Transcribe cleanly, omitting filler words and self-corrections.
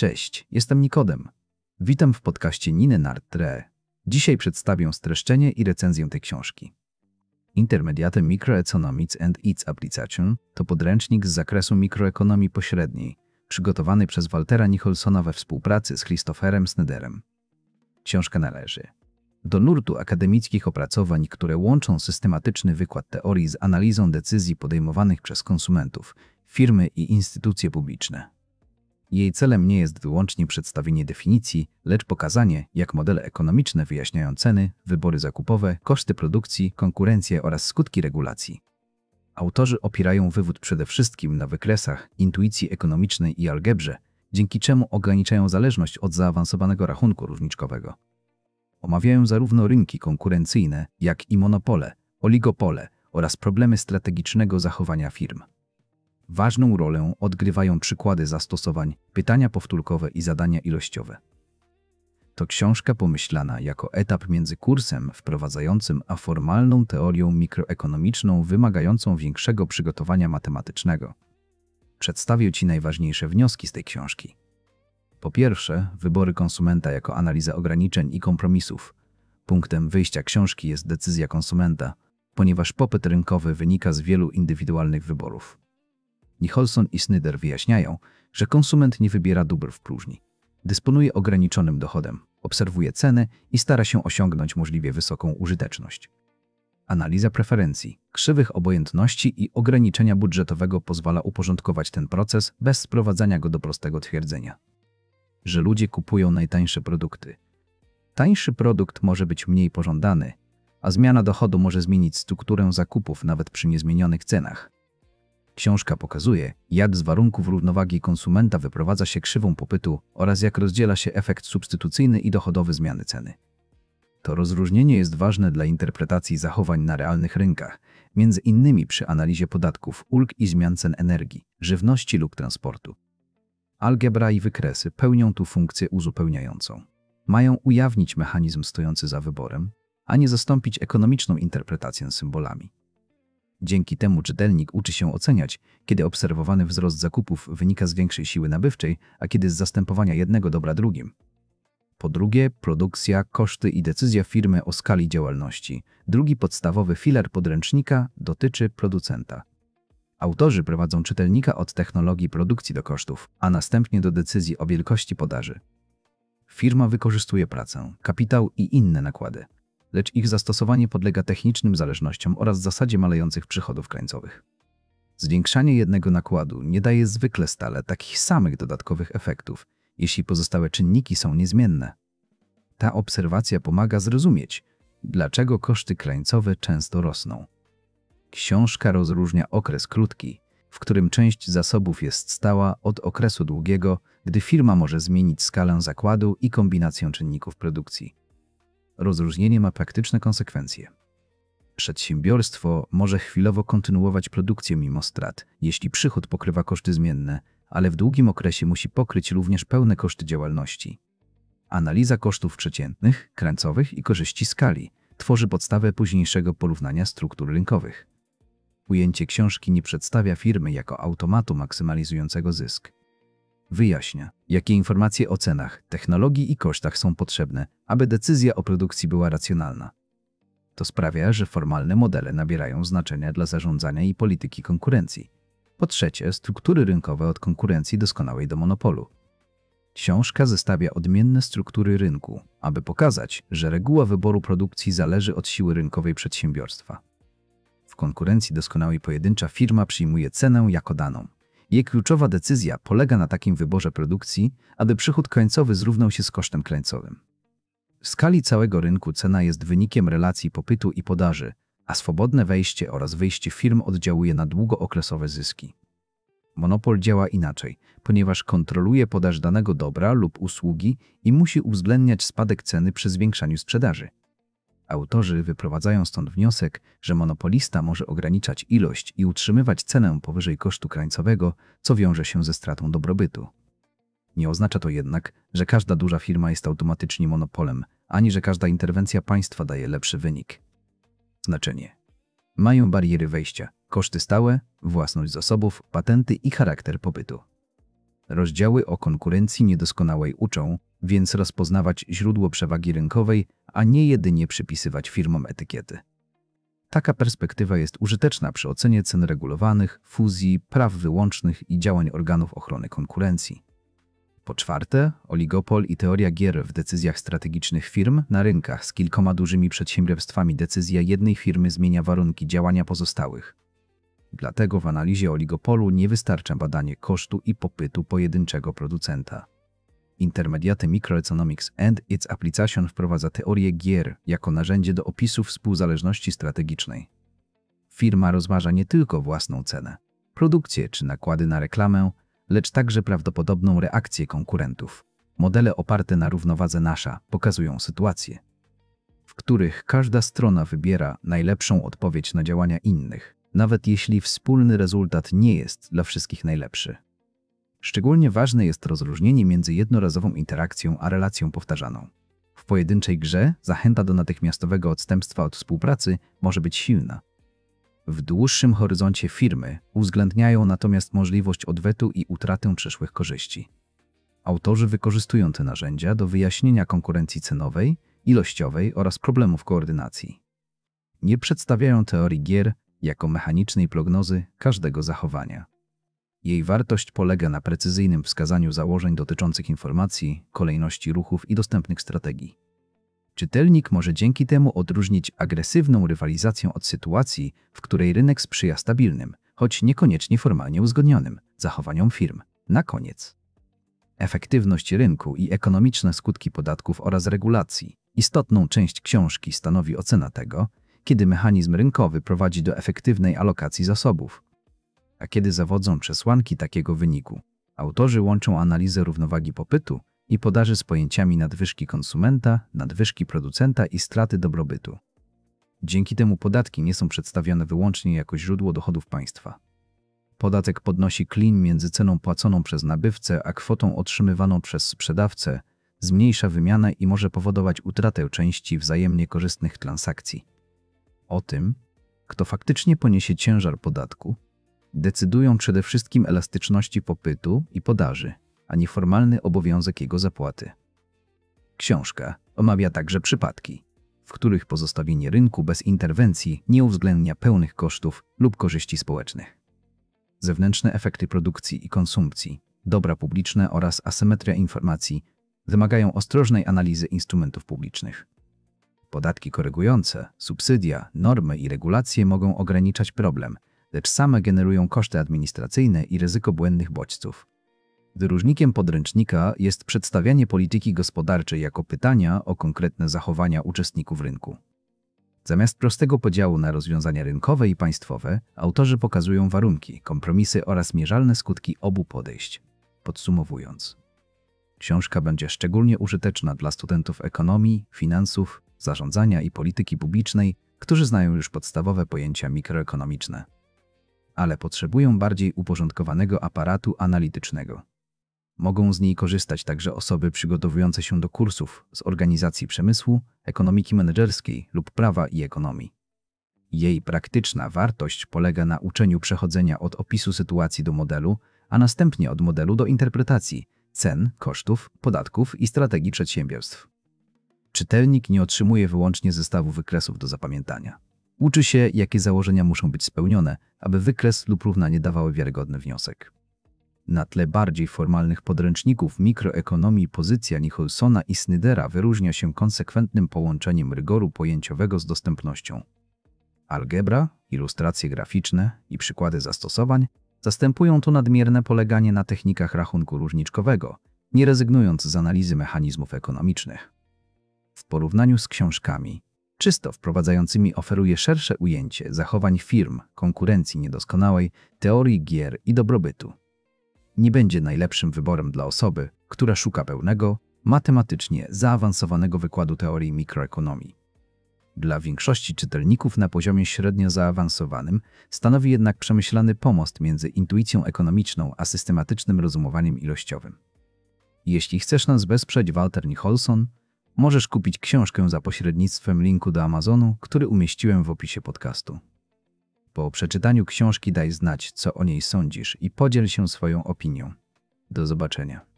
Cześć, jestem Nikodem. Witam w podcaście Niny Nard-Tre. Dzisiaj przedstawię streszczenie i recenzję tej książki. Intermediate Microeconomics and its Application to podręcznik z zakresu mikroekonomii pośredniej, przygotowany przez Waltera Nicholsona we współpracy z Christopherem Snyderem. Książka należy do nurtu akademickich opracowań, które łączą systematyczny wykład teorii z analizą decyzji podejmowanych przez konsumentów, firmy i instytucje publiczne. Jej celem nie jest wyłącznie przedstawienie definicji, lecz pokazanie, jak modele ekonomiczne wyjaśniają ceny, wybory zakupowe, koszty produkcji, konkurencję oraz skutki regulacji. Autorzy opierają wywód przede wszystkim na wykresach, intuicji ekonomicznej i algebrze, dzięki czemu ograniczają zależność od zaawansowanego rachunku różniczkowego. Omawiają zarówno rynki konkurencyjne, jak i monopole, oligopole oraz problemy strategicznego zachowania firm. Ważną rolę odgrywają przykłady zastosowań, pytania powtórkowe i zadania ilościowe. To książka pomyślana jako etap między kursem wprowadzającym a formalną teorią mikroekonomiczną wymagającą większego przygotowania matematycznego. Przedstawię Ci najważniejsze wnioski z tej książki. Po pierwsze, wybory konsumenta jako analiza ograniczeń i kompromisów. Punktem wyjścia książki jest decyzja konsumenta, ponieważ popyt rynkowy wynika z wielu indywidualnych wyborów. Nicholson i Snyder wyjaśniają, że konsument nie wybiera dóbr w próżni. Dysponuje ograniczonym dochodem, obserwuje ceny i stara się osiągnąć możliwie wysoką użyteczność. Analiza preferencji, krzywych obojętności i ograniczenia budżetowego pozwala uporządkować ten proces bez sprowadzania go do prostego twierdzenia, że ludzie kupują najtańsze produkty. Tańszy produkt może być mniej pożądany, a zmiana dochodu może zmienić strukturę zakupów nawet przy niezmienionych cenach. Książka pokazuje, jak z warunków równowagi konsumenta wyprowadza się krzywą popytu oraz jak rozdziela się efekt substytucyjny i dochodowy zmiany ceny. To rozróżnienie jest ważne dla interpretacji zachowań na realnych rynkach, między innymi przy analizie podatków, ulg i zmian cen energii, żywności lub transportu. Algebra i wykresy pełnią tu funkcję uzupełniającą. Mają ujawnić mechanizm stojący za wyborem, a nie zastąpić ekonomiczną interpretację symbolami. Dzięki temu czytelnik uczy się oceniać, kiedy obserwowany wzrost zakupów wynika z większej siły nabywczej, a kiedy z zastępowania jednego dobra drugim. Po drugie, produkcja, koszty i decyzja firmy o skali działalności. Drugi podstawowy filar podręcznika dotyczy producenta. Autorzy prowadzą czytelnika od technologii produkcji do kosztów, a następnie do decyzji o wielkości podaży. Firma wykorzystuje pracę, kapitał i inne nakłady, lecz ich zastosowanie podlega technicznym zależnościom oraz zasadzie malejących przychodów krańcowych. Zwiększanie jednego nakładu nie daje zwykle stale takich samych dodatkowych efektów, jeśli pozostałe czynniki są niezmienne. Ta obserwacja pomaga zrozumieć, dlaczego koszty krańcowe często rosną. Książka rozróżnia okres krótki, w którym część zasobów jest stała, od okresu długiego, gdy firma może zmienić skalę zakładu i kombinację czynników produkcji. Rozróżnienie ma praktyczne konsekwencje. Przedsiębiorstwo może chwilowo kontynuować produkcję mimo strat, jeśli przychód pokrywa koszty zmienne, ale w długim okresie musi pokryć również pełne koszty działalności. Analiza kosztów przeciętnych, krańcowych i korzyści skali tworzy podstawę późniejszego porównania struktur rynkowych. Ujęcie książki nie przedstawia firmy jako automatu maksymalizującego zysk. Wyjaśnia, jakie informacje o cenach, technologii i kosztach są potrzebne, aby decyzja o produkcji była racjonalna. To sprawia, że formalne modele nabierają znaczenia dla zarządzania i polityki konkurencji. Po trzecie, struktury rynkowe od konkurencji doskonałej do monopolu. Książka zestawia odmienne struktury rynku, aby pokazać, że reguła wyboru produkcji zależy od siły rynkowej przedsiębiorstwa. W konkurencji doskonałej pojedyncza firma przyjmuje cenę jako daną. Jej kluczowa decyzja polega na takim wyborze produkcji, aby przychód krańcowy zrównał się z kosztem krańcowym. W skali całego rynku cena jest wynikiem relacji popytu i podaży, a swobodne wejście oraz wyjście firm oddziałuje na długookresowe zyski. Monopol działa inaczej, ponieważ kontroluje podaż danego dobra lub usługi i musi uwzględniać spadek ceny przy zwiększaniu sprzedaży. Autorzy wyprowadzają stąd wniosek, że monopolista może ograniczać ilość i utrzymywać cenę powyżej kosztu krańcowego, co wiąże się ze stratą dobrobytu. Nie oznacza to jednak, że każda duża firma jest automatycznie monopolem, ani że każda interwencja państwa daje lepszy wynik. Znaczenie. Mają bariery wejścia, koszty stałe, własność zasobów, patenty i charakter popytu. Rozdziały o konkurencji niedoskonałej uczą, więc rozpoznawać źródło przewagi rynkowej, a nie jedynie przypisywać firmom etykiety. Taka perspektywa jest użyteczna przy ocenie cen regulowanych, fuzji, praw wyłącznych i działań organów ochrony konkurencji. Po czwarte, oligopol i teoria gier w decyzjach strategicznych firm na rynkach z kilkoma dużymi przedsiębiorstwami. Decyzja jednej firmy zmienia warunki działania pozostałych. Dlatego w analizie oligopolu nie wystarcza badanie kosztu i popytu pojedynczego producenta. Intermediate Microeconomics and its Application wprowadza teorię gier jako narzędzie do opisu współzależności strategicznej. Firma rozważa nie tylko własną cenę, produkcję czy nakłady na reklamę, lecz także prawdopodobną reakcję konkurentów. Modele oparte na równowadze Nasha pokazują sytuacje, w których każda strona wybiera najlepszą odpowiedź na działania innych, nawet jeśli wspólny rezultat nie jest dla wszystkich najlepszy. Szczególnie ważne jest rozróżnienie między jednorazową interakcją a relacją powtarzaną. W pojedynczej grze zachęta do natychmiastowego odstępstwa od współpracy może być silna. W dłuższym horyzoncie firmy uwzględniają natomiast możliwość odwetu i utratę przyszłych korzyści. Autorzy wykorzystują te narzędzia do wyjaśnienia konkurencji cenowej, ilościowej oraz problemów koordynacji. Nie przedstawiają teorii gier jako mechanicznej prognozy każdego zachowania. Jej wartość polega na precyzyjnym wskazaniu założeń dotyczących informacji, kolejności ruchów i dostępnych strategii. Czytelnik może dzięki temu odróżnić agresywną rywalizację od sytuacji, w której rynek sprzyja stabilnym, choć niekoniecznie formalnie uzgodnionym, zachowaniom firm. Na koniec. Efektywność rynku i ekonomiczne skutki podatków oraz regulacji. Istotną część książki stanowi ocena tego, kiedy mechanizm rynkowy prowadzi do efektywnej alokacji zasobów, a kiedy zawodzą przesłanki takiego wyniku. Autorzy łączą analizę równowagi popytu i podaży z pojęciami nadwyżki konsumenta, nadwyżki producenta i straty dobrobytu. Dzięki temu podatki nie są przedstawiane wyłącznie jako źródło dochodów państwa. Podatek podnosi klin między ceną płaconą przez nabywcę a kwotą otrzymywaną przez sprzedawcę, zmniejsza wymianę i może powodować utratę części wzajemnie korzystnych transakcji. O tym, kto faktycznie poniesie ciężar podatku, decydują przede wszystkim elastyczności popytu i podaży, a nie formalny obowiązek jego zapłaty. Książka omawia także przypadki, w których pozostawienie rynku bez interwencji nie uwzględnia pełnych kosztów lub korzyści społecznych. Zewnętrzne efekty produkcji i konsumpcji, dobra publiczne oraz asymetria informacji wymagają ostrożnej analizy instrumentów publicznych. Podatki korygujące, subsydia, normy i regulacje mogą ograniczać problem, lecz same generują koszty administracyjne i ryzyko błędnych bodźców. Wyróżnikiem podręcznika jest przedstawianie polityki gospodarczej jako pytania o konkretne zachowania uczestników rynku. Zamiast prostego podziału na rozwiązania rynkowe i państwowe, autorzy pokazują warunki, kompromisy oraz mierzalne skutki obu podejść. Podsumowując, książka będzie szczególnie użyteczna dla studentów ekonomii, finansów, zarządzania i polityki publicznej, którzy znają już podstawowe pojęcia mikroekonomiczne, ale potrzebują bardziej uporządkowanego aparatu analitycznego. Mogą z niej korzystać także osoby przygotowujące się do kursów z organizacji przemysłu, ekonomiki menedżerskiej lub prawa i ekonomii. Jej praktyczna wartość polega na uczeniu przechodzenia od opisu sytuacji do modelu, a następnie od modelu do interpretacji cen, kosztów, podatków i strategii przedsiębiorstw. Czytelnik nie otrzymuje wyłącznie zestawu wykresów do zapamiętania. Uczy się, jakie założenia muszą być spełnione, aby wykres lub równanie dawały wiarygodny wniosek. Na tle bardziej formalnych podręczników mikroekonomii pozycja Nicholsona i Snydera wyróżnia się konsekwentnym połączeniem rygoru pojęciowego z dostępnością. Algebra, ilustracje graficzne i przykłady zastosowań zastępują tu nadmierne poleganie na technikach rachunku różniczkowego, nie rezygnując z analizy mechanizmów ekonomicznych. W porównaniu z książkami czysto wprowadzającymi oferuje szersze ujęcie zachowań firm, konkurencji niedoskonałej, teorii gier i dobrobytu. Nie będzie najlepszym wyborem dla osoby, która szuka pełnego, matematycznie zaawansowanego wykładu teorii mikroekonomii. Dla większości czytelników na poziomie średnio zaawansowanym stanowi jednak przemyślany pomost między intuicją ekonomiczną a systematycznym rozumowaniem ilościowym. Jeśli chcesz nas wesprzeć, Walter Nicholson, możesz kupić książkę za pośrednictwem linku do Amazonu, który umieściłem w opisie podcastu. Po przeczytaniu książki daj znać, co o niej sądzisz i podziel się swoją opinią. Do zobaczenia.